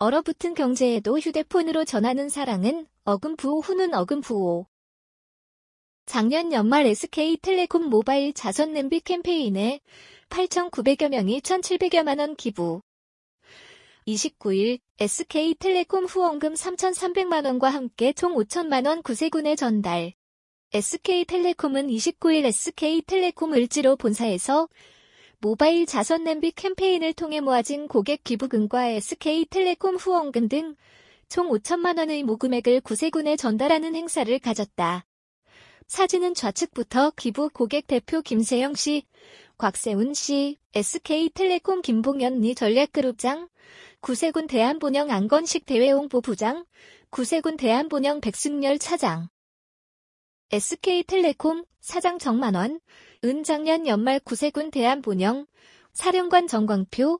얼어붙은 경제에도 휴대폰으로 전하는 사랑은 어금부호 후는 어금부호. 작년 연말 SK텔레콤 모바일 자선 냄비 캠페인에 8,900여 명이 1,700여만 원 기부. 29일 SK텔레콤 후원금 3,300만 원과 함께 총 5천만 원 구세군에 전달. SK텔레콤은 29일 SK텔레콤 을지로 본사에서 모바일 자선 냄비 캠페인을 통해 모아진 고객 기부금과 SK텔레콤 후원금 등 총 5천만 원의 모금액을 구세군에 전달하는 행사를 가졌다. 사진은 좌측부터 기부 고객 대표 김세영 씨, 곽세훈 씨, SK텔레콤 김봉현 리 전략그룹장, 구세군 대한본영 안건식 대외홍보부장, 구세군 대한본영 백승열 차장. SK텔레콤 사장 정만원, 작년 연말 구세군 대한본영 사령관 정광표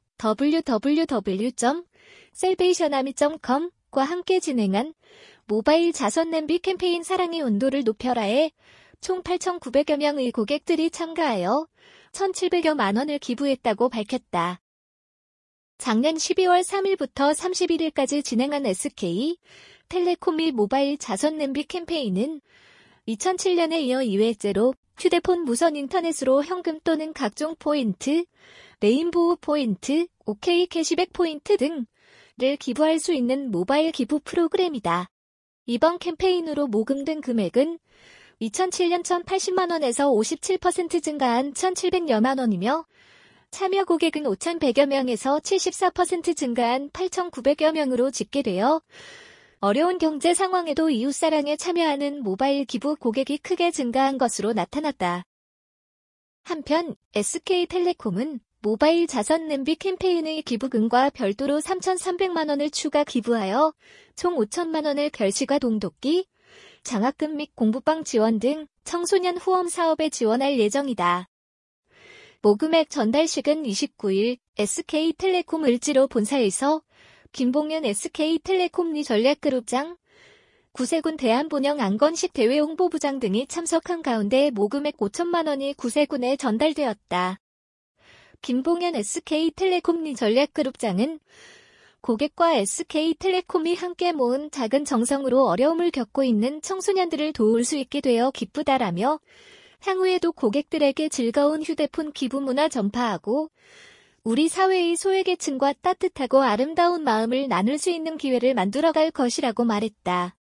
www.salvationarmy.com과 함께 진행한 모바일 자선 냄비 캠페인 사랑의 온도를 높여라에 총 8,900여 명의 고객들이 참가하여 1,700여만 원을 기부했다고 밝혔다. 작년 12월 3일부터 31일까지 진행한 SK텔레콤의 모바일 자선 냄비 캠페인은 2007년에 이어 2회째로 휴대폰 무선 인터넷으로 현금 또는 각종 포인트, 레인보우 포인트, OK 캐시백 포인트 등을 기부할 수 있는 모바일 기부 프로그램이다. 이번 캠페인으로 모금된 금액은 2007년 1,080만 원에서 57% 증가한 1,700여만 원이며 참여 고객은 5,100여 명에서 74% 증가한 8,900여 명으로 집계되어 어려운 경제 상황에도 이웃사랑에 참여하는 모바일 기부 고객이 크게 증가한 것으로 나타났다. 한편 SK텔레콤은 모바일 자선 냄비 캠페인의 기부금과 별도로 3,300만 원을 추가 기부하여 총 5천만 원을 결식과 동독기, 장학금 및 공부방 지원 등 청소년 후원 사업에 지원할 예정이다. 모금액 전달식은 29일 SK텔레콤 을지로 본사에서 김봉현 SK텔레콤 리 전략그룹장, 구세군 대한본영 안건식 대외홍보부장 등이 참석한 가운데 모금액 5천만 원이 구세군에 전달되었다. 김봉현 SK텔레콤 리 전략그룹장은 고객과 SK텔레콤이 함께 모은 작은 정성으로 어려움을 겪고 있는 청소년들을 도울 수 있게 되어 기쁘다라며 향후에도 고객들에게 즐거운 휴대폰 기부 문화 전파하고 우리 사회의 소외계층과 따뜻하고 아름다운 마음을 나눌 수 있는 기회를 만들어갈 것이라고 말했다.